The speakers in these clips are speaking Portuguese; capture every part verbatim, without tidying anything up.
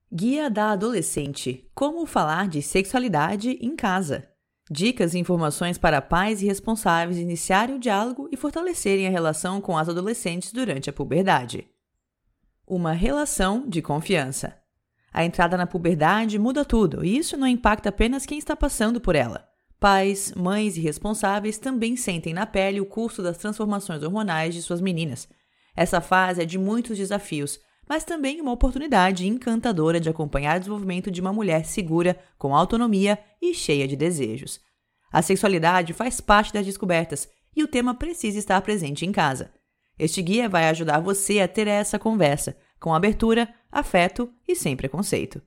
Guia da Adolescente: Como falar de sexualidade em casa. Dicas e informações para pais e responsáveis iniciarem o diálogo e fortalecerem a relação com as adolescentes durante a puberdade. Uma relação de confiança. A entrada na puberdade muda tudo, e isso não impacta apenas quem está passando por ela. Pais, mães e responsáveis também sentem na pele o custo das transformações hormonais de suas meninas. Essa fase é de muitos desafios, mas também uma oportunidade encantadora de acompanhar o desenvolvimento de uma mulher segura, com autonomia e cheia de desejos. A sexualidade faz parte das descobertas e o tema precisa estar presente em casa. Este guia vai ajudar você a ter essa conversa, com abertura, afeto e sem preconceito.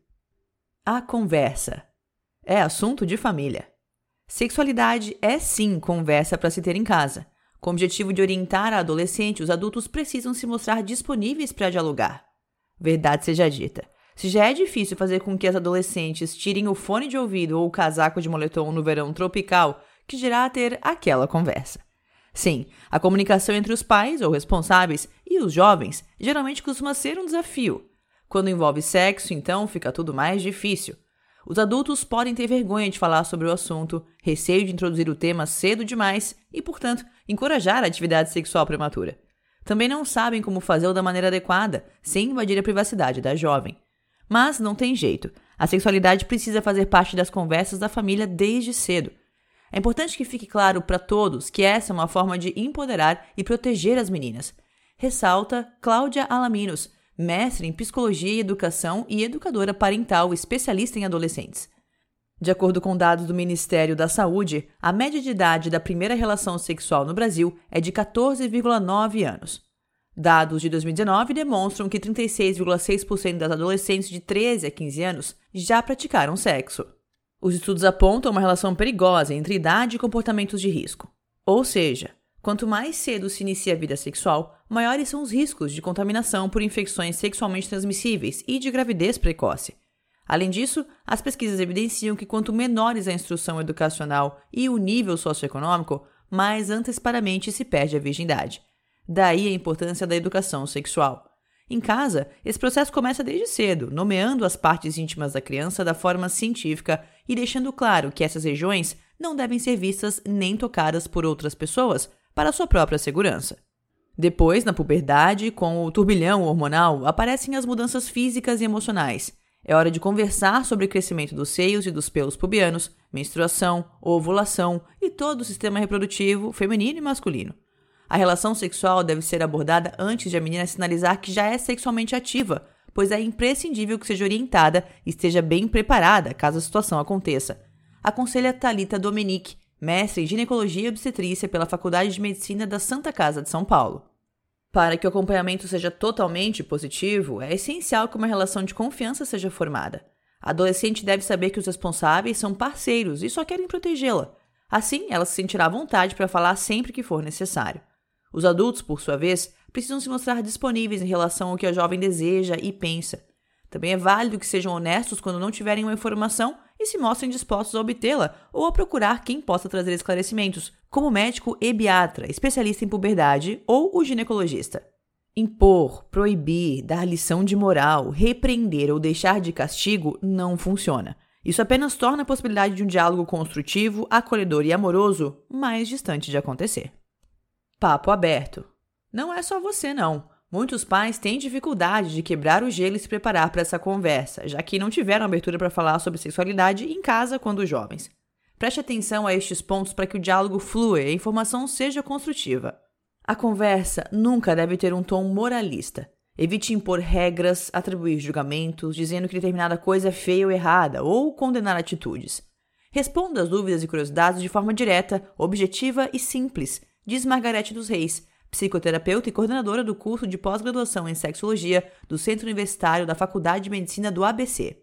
A conversa é assunto de família. Sexualidade é sim conversa para se ter em casa. Com o objetivo de orientar a adolescente, os adultos precisam se mostrar disponíveis para dialogar. Verdade seja dita, se já é difícil fazer com que as adolescentes tirem o fone de ouvido ou o casaco de moletom no verão tropical, que dirá ter aquela conversa. Sim, a comunicação entre os pais ou responsáveis e os jovens geralmente costuma ser um desafio. Quando envolve sexo, então, fica tudo mais difícil. Os adultos podem ter vergonha de falar sobre o assunto, receio de introduzir o tema cedo demais e, portanto, encorajar a atividade sexual prematura. Também não sabem como fazê-lo da maneira adequada, sem invadir a privacidade da jovem. Mas não tem jeito, a sexualidade precisa fazer parte das conversas da família desde cedo. É importante que fique claro para todos que essa é uma forma de empoderar e proteger as meninas. Ressalta Cláudia Alaminos, mestre em Psicologia e Educação e educadora parental especialista em adolescentes. De acordo com dados do Ministério da Saúde, a média de idade da primeira relação sexual no Brasil é de catorze vírgula nove anos. Dados de dois mil e dezenove demonstram que trinta e seis vírgula seis por cento das adolescentes de treze a quinze anos já praticaram sexo. Os estudos apontam uma relação perigosa entre idade e comportamentos de risco. Ou seja, quanto mais cedo se inicia a vida sexual, maiores são os riscos de contaminação por infecções sexualmente transmissíveis e de gravidez precoce. Além disso, as pesquisas evidenciam que quanto menores a instrução educacional e o nível socioeconômico, mais antecipadamente se perde a virgindade. Daí a importância da educação sexual. Em casa, esse processo começa desde cedo, nomeando as partes íntimas da criança da forma científica e deixando claro que essas regiões não devem ser vistas nem tocadas por outras pessoas para sua própria segurança. Depois, na puberdade, com o turbilhão hormonal, aparecem as mudanças físicas e emocionais. É hora de conversar sobre o crescimento dos seios e dos pelos pubianos, menstruação, ovulação e todo o sistema reprodutivo feminino e masculino. A relação sexual deve ser abordada antes de a menina sinalizar que já é sexualmente ativa, pois é imprescindível que seja orientada e esteja bem preparada caso a situação aconteça. Aconselha Thalita Domenic, mestre em Ginecologia e Obstetrícia pela Faculdade de Medicina da Santa Casa de São Paulo. Para que o acompanhamento seja totalmente positivo, é essencial que uma relação de confiança seja formada. A adolescente deve saber que os responsáveis são parceiros e só querem protegê-la. Assim, ela se sentirá à vontade para falar sempre que for necessário. Os adultos, por sua vez, precisam se mostrar disponíveis em relação ao que a jovem deseja e pensa. Também é válido que sejam honestos quando não tiverem uma informação e se mostrem dispostos a obtê-la ou a procurar quem possa trazer esclarecimentos, como o médico ebiatra, especialista em puberdade, ou o ginecologista. Impor, proibir, dar lição de moral, repreender ou deixar de castigo não funciona. Isso apenas torna a possibilidade de um diálogo construtivo, acolhedor e amoroso mais distante de acontecer. Papo aberto. Não é só você, não. Muitos pais têm dificuldade de quebrar o gelo e se preparar para essa conversa, já que não tiveram abertura para falar sobre sexualidade em casa quando jovens. Preste atenção a estes pontos para que o diálogo flua e a informação seja construtiva. A conversa nunca deve ter um tom moralista. Evite impor regras, atribuir julgamentos, dizendo que determinada coisa é feia ou errada, ou condenar atitudes. Responda às dúvidas e curiosidades de forma direta, objetiva e simples, diz Margarete dos Reis, psicoterapeuta e coordenadora do curso de pós-graduação em sexologia do Centro Universitário da Faculdade de Medicina do A B C.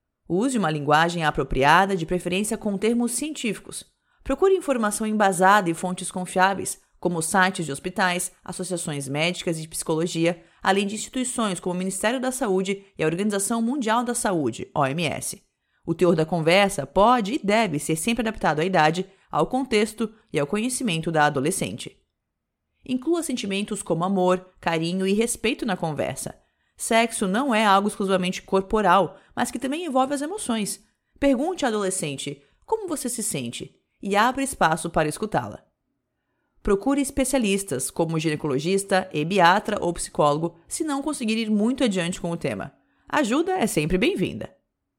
Use uma linguagem apropriada, de preferência com termos científicos. Procure informação embasada e fontes confiáveis, como sites de hospitais, associações médicas e de psicologia, além de instituições como o Ministério da Saúde e a Organização Mundial da Saúde, O M S. O teor da conversa pode e deve ser sempre adaptado à idade, ao contexto e ao conhecimento da adolescente. Inclua sentimentos como amor, carinho e respeito na conversa. Sexo não é algo exclusivamente corporal, mas que também envolve as emoções. Pergunte à adolescente como você se sente e abra espaço para escutá-la. Procure especialistas, como ginecologista, ebiatra ou psicólogo, se não conseguir ir muito adiante com o tema. Ajuda é sempre bem-vinda.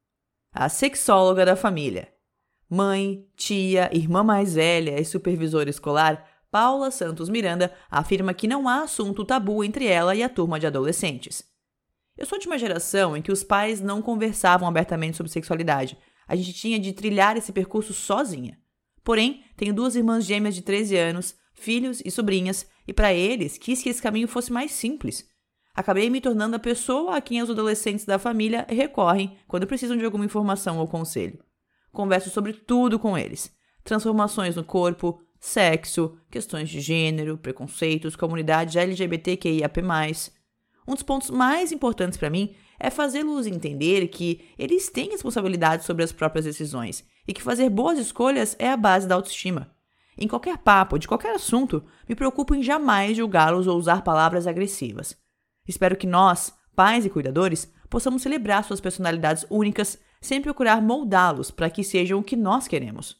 A sexóloga da família. Mãe, tia, irmã mais velha e supervisora escolar, Paula Santos Miranda afirma que não há assunto tabu entre ela e a turma de adolescentes. Eu sou de uma geração em que os pais não conversavam abertamente sobre sexualidade. A gente tinha de trilhar esse percurso sozinha. Porém, tenho duas irmãs gêmeas de treze anos, filhos e sobrinhas, e para eles quis que esse caminho fosse mais simples. Acabei me tornando a pessoa a quem os adolescentes da família recorrem quando precisam de alguma informação ou conselho. Converso sobre tudo com eles. Transformações no corpo, sexo, questões de gênero, preconceitos, comunidade L G B T Q I A P mais. Um dos pontos mais importantes para mim é fazê-los entender que eles têm responsabilidade sobre as próprias decisões e que fazer boas escolhas é a base da autoestima. Em qualquer papo, de qualquer assunto, me preocupo em jamais julgá-los ou usar palavras agressivas. Espero que nós, pais e cuidadores, possamos celebrar suas personalidades únicas sem procurar moldá-los para que sejam o que nós queremos.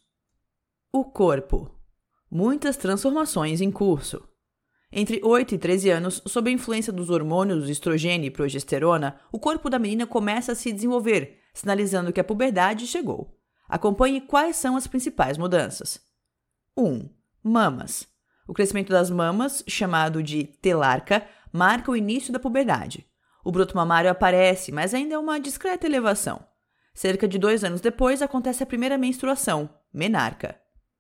O corpo. Muitas transformações em curso. Entre oito e treze anos, sob a influência dos hormônios estrogênio e progesterona, o corpo da menina começa a se desenvolver, sinalizando que a puberdade chegou. Acompanhe quais são as principais mudanças. um. Mamas. O crescimento das mamas, chamado de telarca, marca o início da puberdade. O broto mamário aparece, mas ainda é uma discreta elevação. Cerca de dois anos depois, acontece a primeira menstruação, menarca.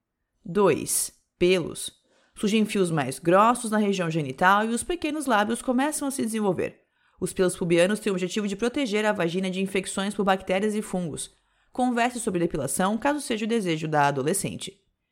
dois. Pelos. Surgem fios mais grossos na região genital e os pequenos lábios começam a se desenvolver. Os pelos pubianos têm o objetivo de proteger a vagina de infecções por bactérias e fungos. Converse sobre depilação caso seja o desejo da adolescente.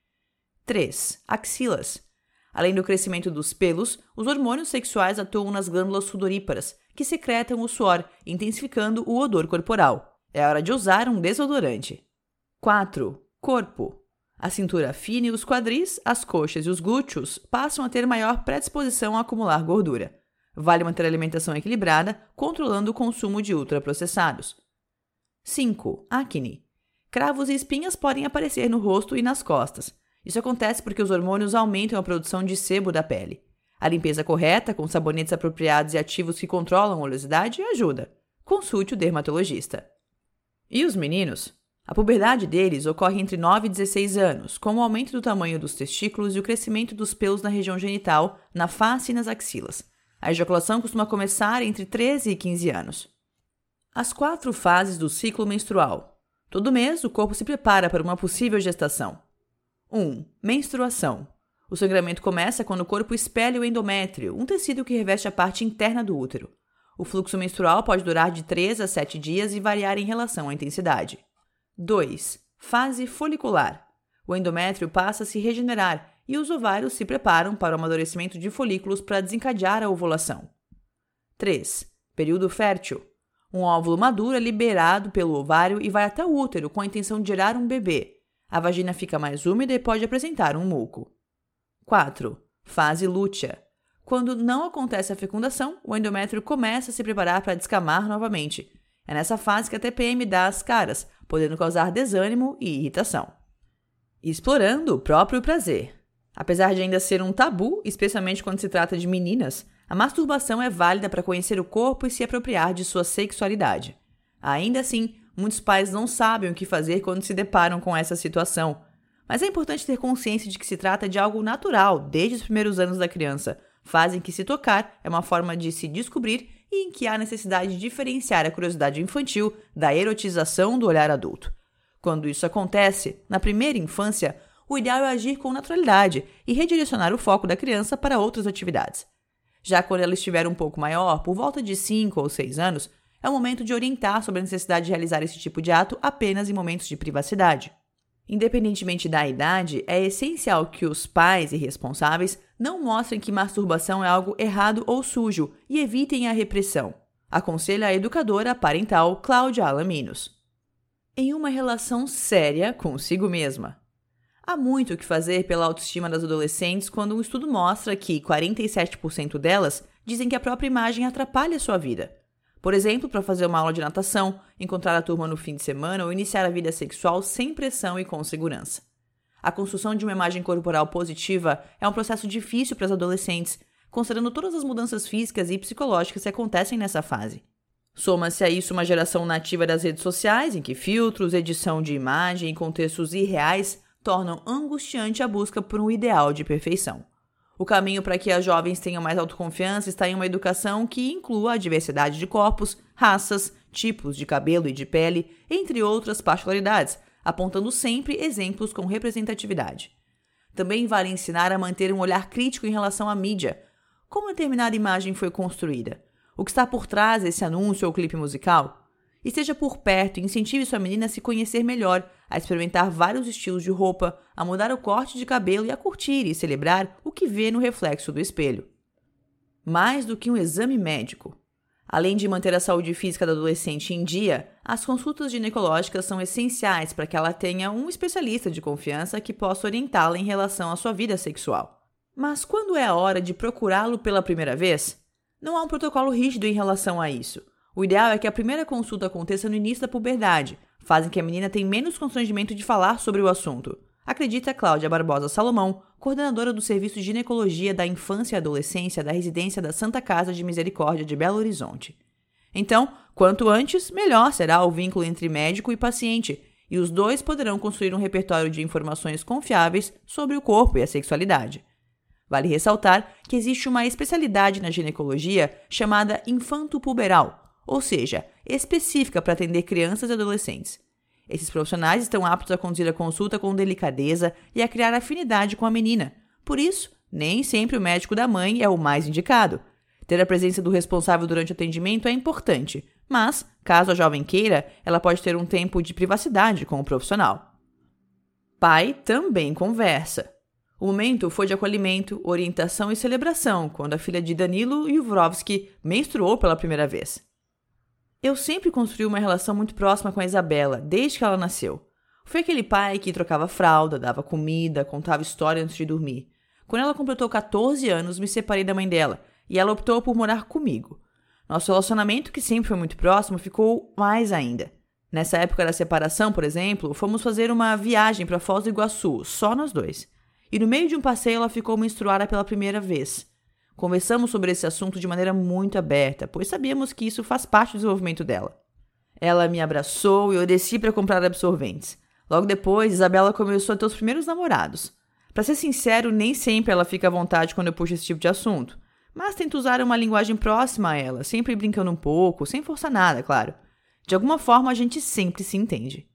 três. Axilas. Além do crescimento dos pelos, os hormônios sexuais atuam nas glândulas sudoríparas, que secretam o suor, intensificando o odor corporal. É hora de usar um desodorante. quatro. Corpo. A cintura fina e os quadris, as coxas e os glúteos passam a ter maior predisposição a acumular gordura. Vale manter a alimentação equilibrada, controlando o consumo de ultraprocessados. cinco. Acne. Cravos e espinhas podem aparecer no rosto e nas costas. Isso acontece porque os hormônios aumentam a produção de sebo da pele. A limpeza correta, com sabonetes apropriados e ativos que controlam a oleosidade, ajuda. Consulte o dermatologista. E os meninos? A puberdade deles ocorre entre nove e dezesseis anos, com o aumento do tamanho dos testículos e o crescimento dos pelos na região genital, na face e nas axilas. A ejaculação costuma começar entre treze e quinze anos. As quatro fases do ciclo menstrual. Todo mês, o corpo se prepara para uma possível gestação. um. Menstruação. O sangramento começa quando o corpo espelha o endométrio, um tecido que reveste a parte interna do útero. O fluxo menstrual pode durar de três a sete dias e variar em relação à intensidade. dois. Fase folicular. O endométrio passa a se regenerar e os ovários se preparam para o amadurecimento de folículos para desencadear a ovulação. três. Período fértil. Um óvulo maduro é liberado pelo ovário e vai até o útero com a intenção de gerar um bebê. A vagina fica mais úmida e pode apresentar um muco. quatro. Fase lútea. Quando não acontece a fecundação, o endométrio começa a se preparar para descamar novamente. É nessa fase que a T P M dá as caras, podendo causar desânimo e irritação. Explorando o próprio prazer. Apesar de ainda ser um tabu, especialmente quando se trata de meninas, a masturbação é válida para conhecer o corpo e se apropriar de sua sexualidade. Ainda assim, muitos pais não sabem o que fazer quando se deparam com essa situação. Mas é importante ter consciência de que se trata de algo natural desde os primeiros anos da criança, fase em que se tocar é uma forma de se descobrir e em que há necessidade de diferenciar a curiosidade infantil da erotização do olhar adulto. Quando isso acontece, na primeira infância, o ideal é agir com naturalidade e redirecionar o foco da criança para outras atividades. Já quando ela estiver um pouco maior, por volta de cinco ou seis anos, é o momento de orientar sobre a necessidade de realizar esse tipo de ato apenas em momentos de privacidade. Independentemente da idade, é essencial que os pais e responsáveis não mostrem que masturbação é algo errado ou sujo e evitem a repressão. Aconselha a educadora parental Cláudia Alaminos. Em uma relação séria consigo mesma. Há muito o que fazer pela autoestima das adolescentes quando um estudo mostra que quarenta e sete por cento delas dizem que a própria imagem atrapalha sua vida. Por exemplo, para fazer uma aula de natação, encontrar a turma no fim de semana ou iniciar a vida sexual sem pressão e com segurança. A construção de uma imagem corporal positiva é um processo difícil para as adolescentes, considerando todas as mudanças físicas e psicológicas que acontecem nessa fase. Soma-se a isso uma geração nativa das redes sociais, em que filtros, edição de imagem e contextos irreais tornam angustiante a busca por um ideal de perfeição. O caminho para que as jovens tenham mais autoconfiança está em uma educação que inclua a diversidade de corpos, raças, tipos de cabelo e de pele, entre outras particularidades, apontando sempre exemplos com representatividade. Também vale ensinar a manter um olhar crítico em relação à mídia. Como determinada imagem foi construída? O que está por trás desse anúncio ou clipe musical? Esteja por perto e incentive sua menina a se conhecer melhor, a experimentar vários estilos de roupa, a mudar o corte de cabelo e a curtir e celebrar o que vê no reflexo do espelho. Mais do que um exame médico. Além de manter a saúde física da adolescente em dia, as consultas ginecológicas são essenciais para que ela tenha um especialista de confiança que possa orientá-la em relação à sua vida sexual. Mas quando é a hora de procurá-lo pela primeira vez? Não há um protocolo rígido em relação a isso. O ideal é que a primeira consulta aconteça no início da puberdade, fase em que a menina tem menos constrangimento de falar sobre o assunto. Acredita Cláudia Barbosa Salomão, coordenadora do Serviço de Ginecologia da Infância e Adolescência da Residência da Santa Casa de Misericórdia de Belo Horizonte. Então, quanto antes, melhor será o vínculo entre médico e paciente, e os dois poderão construir um repertório de informações confiáveis sobre o corpo e a sexualidade. Vale ressaltar que existe uma especialidade na ginecologia chamada infanto-puberal, ou seja, específica para atender crianças e adolescentes. Esses profissionais estão aptos a conduzir a consulta com delicadeza e a criar afinidade com a menina. Por isso, nem sempre o médico da mãe é o mais indicado. Ter a presença do responsável durante o atendimento é importante, mas, caso a jovem queira, ela pode ter um tempo de privacidade com o profissional. Pai também conversa. O momento foi de acolhimento, orientação e celebração, quando a filha de Danilo Juvrovski menstruou pela primeira vez. Eu sempre construí uma relação muito próxima com a Isabela, desde que ela nasceu. Foi aquele pai que trocava fralda, dava comida, contava história antes de dormir. Quando ela completou catorze anos, me separei da mãe dela, e ela optou por morar comigo. Nosso relacionamento, que sempre foi muito próximo, ficou mais ainda. Nessa época da separação, por exemplo, fomos fazer uma viagem para Foz do Iguaçu, só nós dois. E no meio de um passeio ela ficou menstruada pela primeira vez. Conversamos sobre esse assunto de maneira muito aberta, pois sabíamos que isso faz parte do desenvolvimento dela. Ela me abraçou e eu desci para comprar absorventes. Logo depois, Isabela começou a ter os primeiros namorados. Para ser sincero, nem sempre ela fica à vontade quando eu puxo esse tipo de assunto, mas tento usar uma linguagem próxima a ela, sempre brincando um pouco, sem forçar nada, claro. De alguma forma, a gente sempre se entende.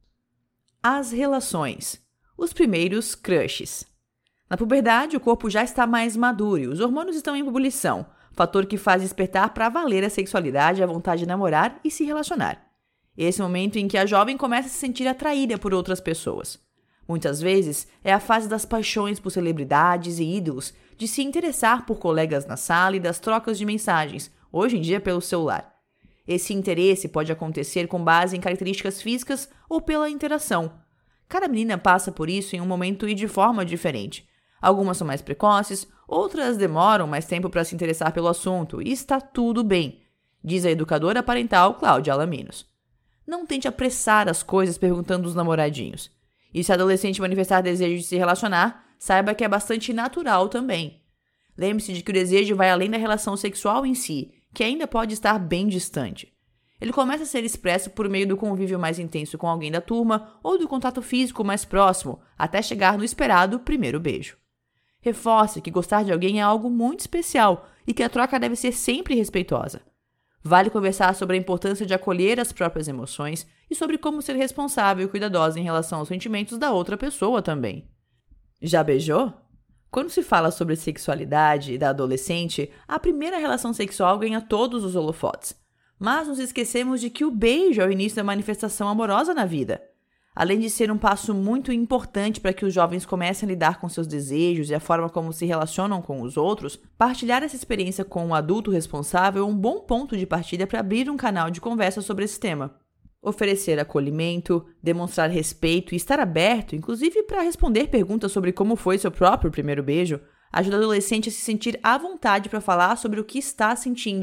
As relações. Os primeiros crushes. Na puberdade, o corpo já está mais maduro e os hormônios estão em ebulição, fator que faz despertar para valer a sexualidade e a vontade de namorar e se relacionar. Esse é o momento em que a jovem começa a se sentir atraída por outras pessoas. Muitas vezes, é a fase das paixões por celebridades e ídolos, de se interessar por colegas na sala e das trocas de mensagens, hoje em dia pelo celular. Esse interesse pode acontecer com base em características físicas ou pela interação. Cada menina passa por isso em um momento e de forma diferente. Algumas são mais precoces, outras demoram mais tempo para se interessar pelo assunto, e está tudo bem, diz a educadora parental Cláudia Alaminos. Não tente apressar as coisas perguntando os namoradinhos. E se a adolescente manifestar desejo de se relacionar, saiba que é bastante natural também. Lembre-se de que o desejo vai além da relação sexual em si, que ainda pode estar bem distante. Ele começa a ser expresso por meio do convívio mais intenso com alguém da turma ou do contato físico mais próximo, até chegar no esperado primeiro beijo. Reforce que gostar de alguém é algo muito especial e que a troca deve ser sempre respeitosa. Vale conversar sobre a importância de acolher as próprias emoções e sobre como ser responsável e cuidadosa em relação aos sentimentos da outra pessoa também. Já beijou? Quando se fala sobre sexualidade da adolescente, a primeira relação sexual ganha todos os holofotes. Mas nos esquecemos de que o beijo é o início da manifestação amorosa na vida. Além de ser um passo muito importante para que os jovens comecem a lidar com seus desejos e a forma como se relacionam com os outros, partilhar essa experiência com um adulto responsável é um bom ponto de partida para abrir um canal de conversa sobre esse tema. Oferecer acolhimento, demonstrar respeito e estar aberto, inclusive para responder perguntas sobre como foi seu próprio primeiro beijo, ajuda o adolescente a se sentir à vontade para falar sobre o que está sentindo,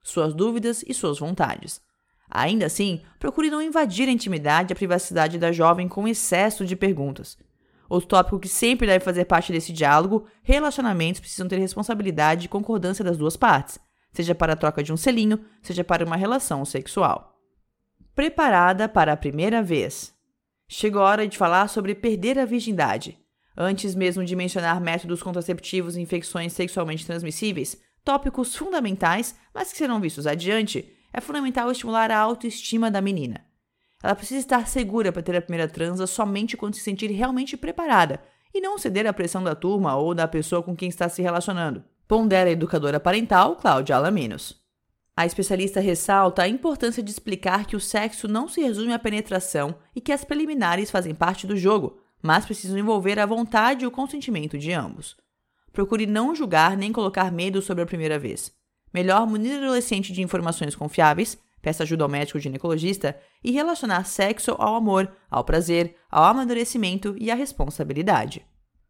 suas dúvidas e suas vontades. Ainda assim, procure não invadir a intimidade e a privacidade da jovem com excesso de perguntas. Outro tópico que sempre deve fazer parte desse diálogo: relacionamentos precisam ter responsabilidade e concordância das duas partes, seja para a troca de um selinho, seja para uma relação sexual. Preparada para a primeira vez. Chegou a hora de falar sobre perder a virgindade. Antes mesmo de mencionar métodos contraceptivos e infecções sexualmente transmissíveis, tópicos fundamentais, mas que serão vistos adiante, é fundamental estimular a autoestima da menina. Ela precisa estar segura para ter a primeira transa somente quando se sentir realmente preparada e não ceder à pressão da turma ou da pessoa com quem está se relacionando. Pondera a educadora parental Cláudia Alaminos. A especialista ressalta a importância de explicar que o sexo não se resume à penetração e que as preliminares fazem parte do jogo, mas precisam envolver a vontade e o consentimento de ambos. Procure não julgar nem colocar medo sobre a primeira vez. Melhor munir o adolescente de informações confiáveis, peça ajuda ao médico ginecologista e relacionar sexo ao amor, ao prazer, ao amadurecimento e à responsabilidade.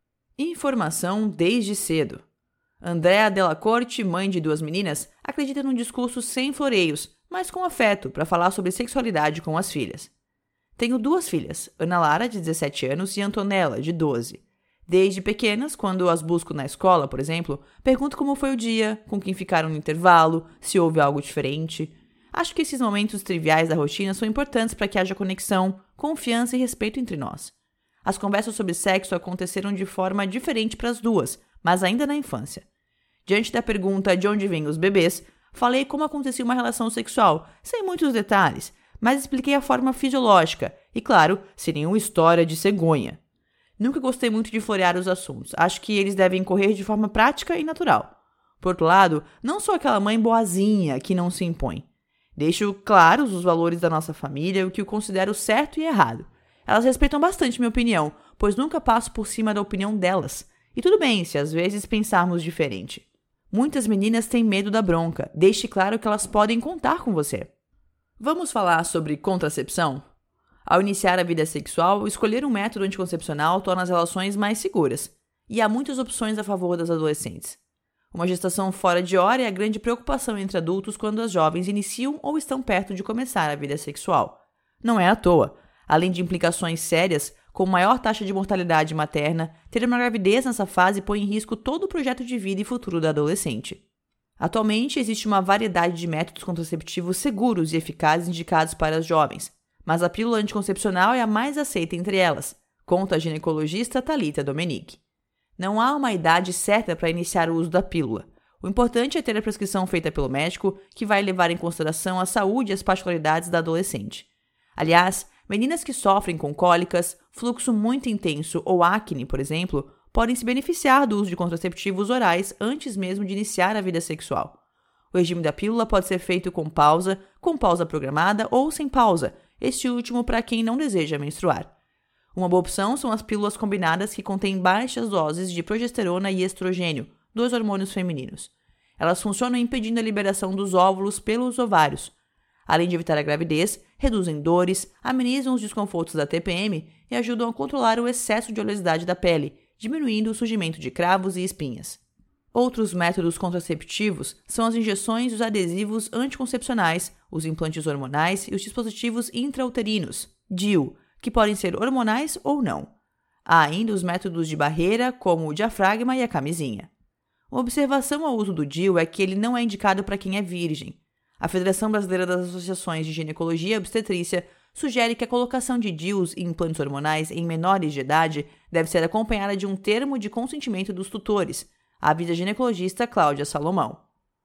Informação desde cedo. Andréa Della Corte, mãe de duas meninas, acredita num discurso sem floreios, mas com afeto, para falar sobre sexualidade com as filhas. Tenho duas filhas, Ana Lara, de dezessete anos, e Antonella, de doze. Desde pequenas, quando as busco na escola, por exemplo, pergunto como foi o dia, com quem ficaram no intervalo, se houve algo diferente. Acho que esses momentos triviais da rotina são importantes para que haja conexão, confiança e respeito entre nós. As conversas sobre sexo aconteceram de forma diferente para as duas, mas ainda na infância. Diante da pergunta de onde vêm os bebês, falei como acontecia uma relação sexual, sem muitos detalhes, mas expliquei a forma fisiológica e, claro, sem nenhuma história de cegonha. Nunca gostei muito de florear os assuntos. Acho que eles devem correr de forma prática e natural. Por outro lado, não sou aquela mãe boazinha que não se impõe. Deixo claros os valores da nossa família e o que eu considero certo e errado. Elas respeitam bastante minha opinião, pois nunca passo por cima da opinião delas. E tudo bem se às vezes pensarmos diferente. Muitas meninas têm medo da bronca. Deixe claro que elas podem contar com você. Vamos falar sobre contracepção? Ao iniciar a vida sexual, escolher um método anticoncepcional torna as relações mais seguras. E há muitas opções a favor das adolescentes. Uma gestação fora de hora é a grande preocupação entre adultos quando as jovens iniciam ou estão perto de começar a vida sexual. Não é à toa. Além de implicações sérias, como maior taxa de mortalidade materna, ter uma gravidez nessa fase põe em risco todo o projeto de vida e futuro da adolescente. Atualmente, existe uma variedade de métodos contraceptivos seguros e eficazes indicados para as jovens, mas a pílula anticoncepcional é a mais aceita entre elas, conta a ginecologista Thalita Domenic. Não há uma idade certa para iniciar o uso da pílula. O importante é ter a prescrição feita pelo médico, que vai levar em consideração a saúde e as particularidades da adolescente. Aliás, meninas que sofrem com cólicas, fluxo muito intenso ou acne, por exemplo, podem se beneficiar do uso de contraceptivos orais antes mesmo de iniciar a vida sexual. O regime da pílula pode ser feito com pausa, com pausa programada ou sem pausa, este último para quem não deseja menstruar. Uma boa opção são as pílulas combinadas que contêm baixas doses de progesterona e estrogênio, dois hormônios femininos. Elas funcionam impedindo a liberação dos óvulos pelos ovários. Além de evitar a gravidez, reduzem dores, amenizam os desconfortos da T P M e ajudam a controlar o excesso de oleosidade da pele, diminuindo o surgimento de cravos e espinhas. Outros métodos contraceptivos são as injeções e os adesivos anticoncepcionais, os implantes hormonais e os dispositivos intrauterinos, D I U, que podem ser hormonais ou não. Há ainda os métodos de barreira, como o diafragma e a camisinha. Uma observação ao uso do D I U é que ele não é indicado para quem é virgem. A Federação Brasileira das Associações de Ginecologia e Obstetrícia sugere que a colocação de D I Us e implantes hormonais em menores de idade deve ser acompanhada de um termo de consentimento dos tutores, avisa a ginecologista Cláudia Salomão.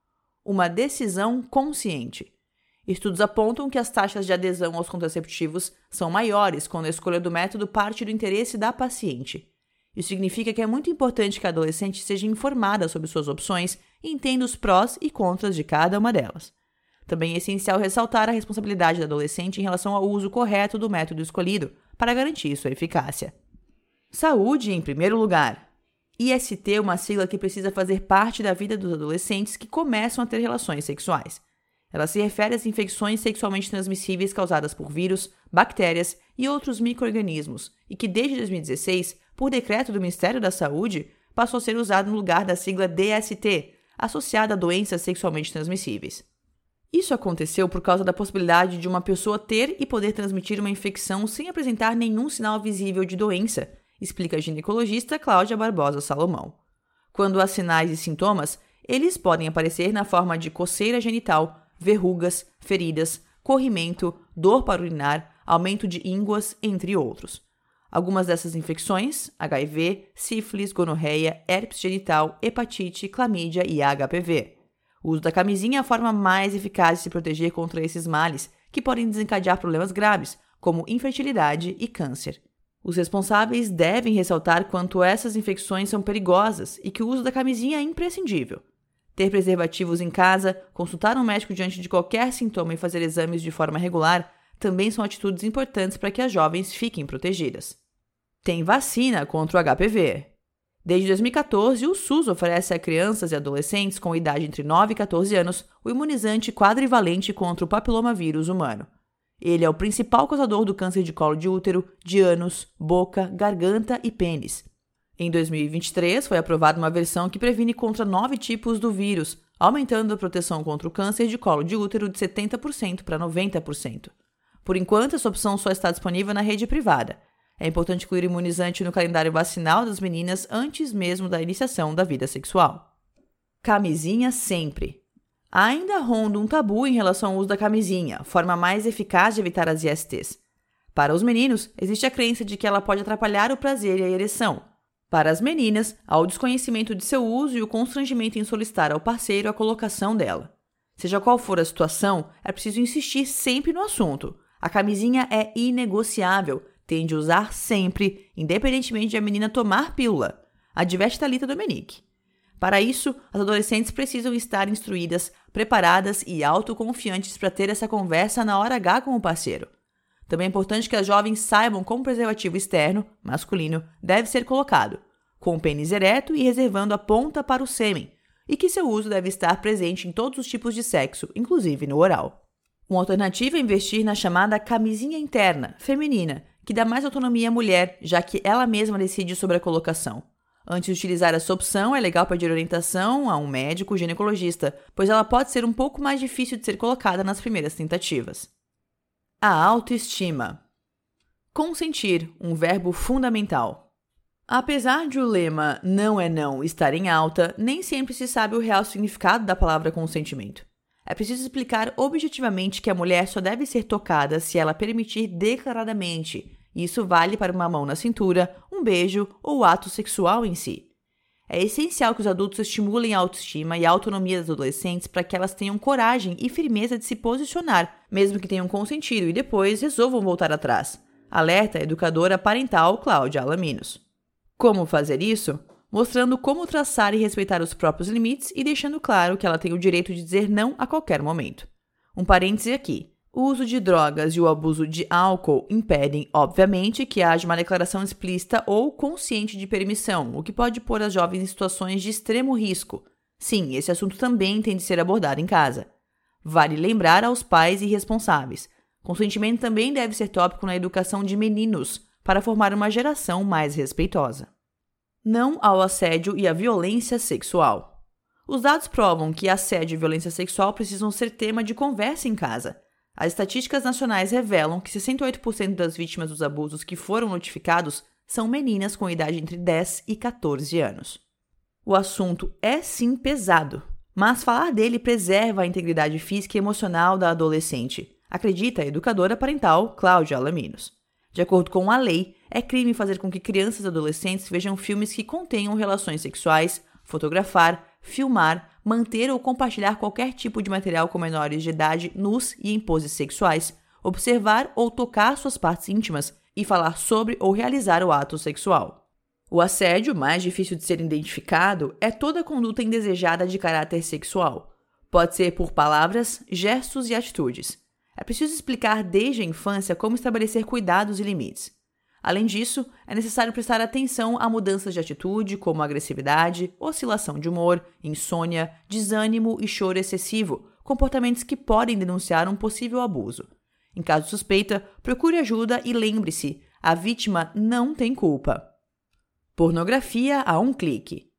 Uma decisão consciente. Estudos apontam que as taxas de adesão aos contraceptivos são maiores quando a escolha do método parte do interesse da paciente. Isso significa que é muito importante que a adolescente seja informada sobre suas opções e entenda os prós e contras de cada uma delas. Também é essencial ressaltar a responsabilidade da adolescente em relação ao uso correto do método escolhido para garantir sua eficácia. Saúde em primeiro lugar. I S T é uma sigla que precisa fazer parte da vida dos adolescentes que começam a ter relações sexuais. Ela se refere às infecções sexualmente transmissíveis causadas por vírus, bactérias e outros micro-organismos e que desde dois mil e dezesseis, por decreto do Ministério da Saúde, passou a ser usado no lugar da sigla D S T, associada a doenças sexualmente transmissíveis. Isso aconteceu por causa da possibilidade de uma pessoa ter e poder transmitir uma infecção sem apresentar nenhum sinal visível de doença, explica a ginecologista Cláudia Barbosa Salomão. Quando há sinais e sintomas, eles podem aparecer na forma de coceira genital, verrugas, feridas, corrimento, dor para urinar, aumento de ínguas, entre outros. Algumas dessas infecções, H I V, sífilis, gonorreia, herpes genital, hepatite, clamídia e H P V. O uso da camisinha é a forma mais eficaz de se proteger contra esses males, que podem desencadear problemas graves, como infertilidade e câncer. Os responsáveis devem ressaltar quanto essas infecções são perigosas e que o uso da camisinha é imprescindível. Ter preservativos em casa, consultar um médico diante de qualquer sintoma e fazer exames de forma regular também são atitudes importantes para que as jovens fiquem protegidas. Tem vacina contra o H P V. Desde dois mil e catorze, o SUS oferece a crianças e adolescentes com idade entre nove e catorze anos o imunizante quadrivalente contra o papilomavírus humano. Ele é o principal causador do câncer de colo de útero, de ânus, boca, garganta e pênis. Em dois mil e vinte e três, foi aprovada uma versão que previne contra nove tipos do vírus, aumentando a proteção contra o câncer de colo de útero de setenta por cento para noventa por cento. Por enquanto, essa opção só está disponível na rede privada. É importante incluir o imunizante no calendário vacinal das meninas antes mesmo da iniciação da vida sexual. Camisinha sempre. Ainda ronda um tabu em relação ao uso da camisinha, forma mais eficaz de evitar as I S Ts. Para os meninos, existe a crença de que ela pode atrapalhar o prazer e a ereção. Para as meninas, há o desconhecimento de seu uso e o constrangimento em solicitar ao parceiro a colocação dela. Seja qual for a situação, é preciso insistir sempre no assunto. A camisinha é inegociável, tem de usar sempre, independentemente de a menina tomar pílula, adverte Thalita Domenic. Para isso, as adolescentes precisam estar instruídas, preparadas e autoconfiantes para ter essa conversa na hora H com o parceiro. Também é importante que as jovens saibam como o preservativo externo, masculino, deve ser colocado, com o pênis ereto e reservando a ponta para o sêmen, e que seu uso deve estar presente em todos os tipos de sexo, inclusive no oral. Uma alternativa é investir na chamada camisinha interna, feminina, que dá mais autonomia à mulher, já que ela mesma decide sobre a colocação. Antes de utilizar essa opção, é legal pedir orientação a um médico ginecologista, pois ela pode ser um pouco mais difícil de ser colocada nas primeiras tentativas. A autoestima. Consentir, um verbo fundamental. Apesar de o lema "não é não" estar em alta, nem sempre se sabe o real significado da palavra consentimento. É preciso explicar objetivamente que a mulher só deve ser tocada se ela permitir declaradamente. Isso vale para uma mão na cintura, um beijo ou o ato sexual em si. É essencial que os adultos estimulem a autoestima e a autonomia das adolescentes para que elas tenham coragem e firmeza de se posicionar, mesmo que tenham consentido e depois resolvam voltar atrás. Alerta a educadora parental Cláudia Alaminos. Como fazer isso? Mostrando como traçar e respeitar os próprios limites e deixando claro que ela tem o direito de dizer não a qualquer momento. Um parêntese aqui. O uso de drogas e o abuso de álcool impedem, obviamente, que haja uma declaração explícita ou consciente de permissão, o que pode pôr as jovens em situações de extremo risco. Sim, esse assunto também tem de ser abordado em casa. Vale lembrar aos pais e responsáveis. Consentimento também deve ser tópico na educação de meninos, para formar uma geração mais respeitosa. Não ao assédio e à violência sexual. Os dados provam que assédio e violência sexual precisam ser tema de conversa em casa. As estatísticas nacionais revelam que sessenta e oito por cento das vítimas dos abusos que foram notificados são meninas com idade entre dez e catorze anos. O assunto é sim pesado, mas falar dele preserva a integridade física e emocional da adolescente, acredita a educadora parental Cláudia Alaminos. De acordo com a lei, é crime fazer com que crianças e adolescentes vejam filmes que contenham relações sexuais, fotografar, filmar, manter ou compartilhar qualquer tipo de material com menores de idade nus e em poses sexuais, observar ou tocar suas partes íntimas e falar sobre ou realizar o ato sexual. O assédio, mais difícil de ser identificado, é toda conduta indesejada de caráter sexual. Pode ser por palavras, gestos e atitudes. É preciso explicar desde a infância como estabelecer cuidados e limites. Além disso, é necessário prestar atenção a mudanças de atitude, como agressividade, oscilação de humor, insônia, desânimo e choro excessivo, comportamentos que podem denunciar um possível abuso. Em caso de suspeita, procure ajuda e lembre-se, a vítima não tem culpa. Pornografia a um clique.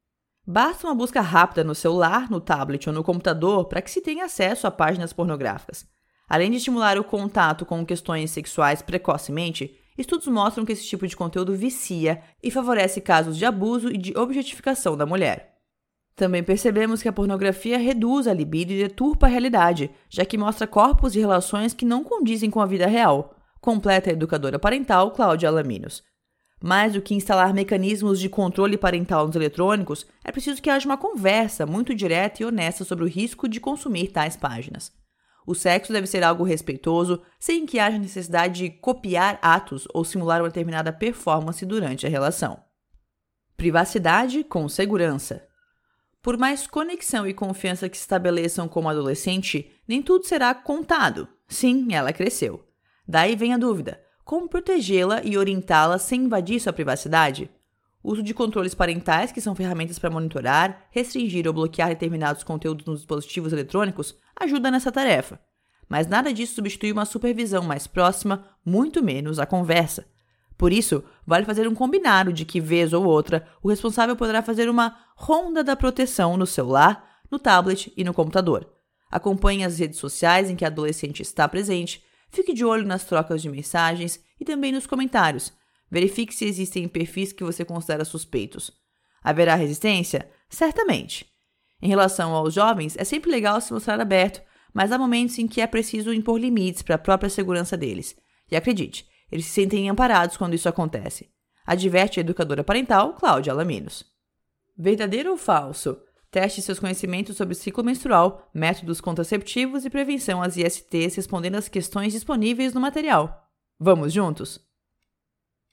Basta uma busca rápida no celular, no tablet ou no computador para que se tenha acesso a páginas pornográficas. Além de estimular o contato com questões sexuais precocemente, estudos mostram que esse tipo de conteúdo vicia e favorece casos de abuso e de objetificação da mulher. Também percebemos que a pornografia reduz a libido e deturpa a realidade, já que mostra corpos e relações que não condizem com a vida real, completa a educadora parental Cláudia Alaminos. Mais do que instalar mecanismos de controle parental nos eletrônicos, é preciso que haja uma conversa muito direta e honesta sobre o risco de consumir tais páginas. O sexo deve ser algo respeitoso, sem que haja necessidade de copiar atos ou simular uma determinada performance durante a relação. Privacidade com segurança. Por mais conexão e confiança que se estabeleçam como adolescente, nem tudo será contado. Sim, ela cresceu. Daí vem a dúvida: como protegê-la e orientá-la sem invadir sua privacidade? O uso de controles parentais, que são ferramentas para monitorar, restringir ou bloquear determinados conteúdos nos dispositivos eletrônicos, ajuda nessa tarefa. Mas nada disso substitui uma supervisão mais próxima, muito menos a conversa. Por isso, vale fazer um combinado de que, vez ou outra, o responsável poderá fazer uma ronda da proteção no celular, no tablet e no computador. Acompanhe as redes sociais em que a adolescente está presente, fique de olho nas trocas de mensagens e também nos comentários. Verifique se existem perfis que você considera suspeitos. Haverá resistência? Certamente. Em relação aos jovens, é sempre legal se mostrar aberto, mas há momentos em que é preciso impor limites para a própria segurança deles. E acredite, eles se sentem amparados quando isso acontece. Adverte a educadora parental Cláudia Alaminos. Verdadeiro ou falso? Teste seus conhecimentos sobre ciclo menstrual, métodos contraceptivos e prevenção às I S Ts respondendo às questões disponíveis no material. Vamos juntos?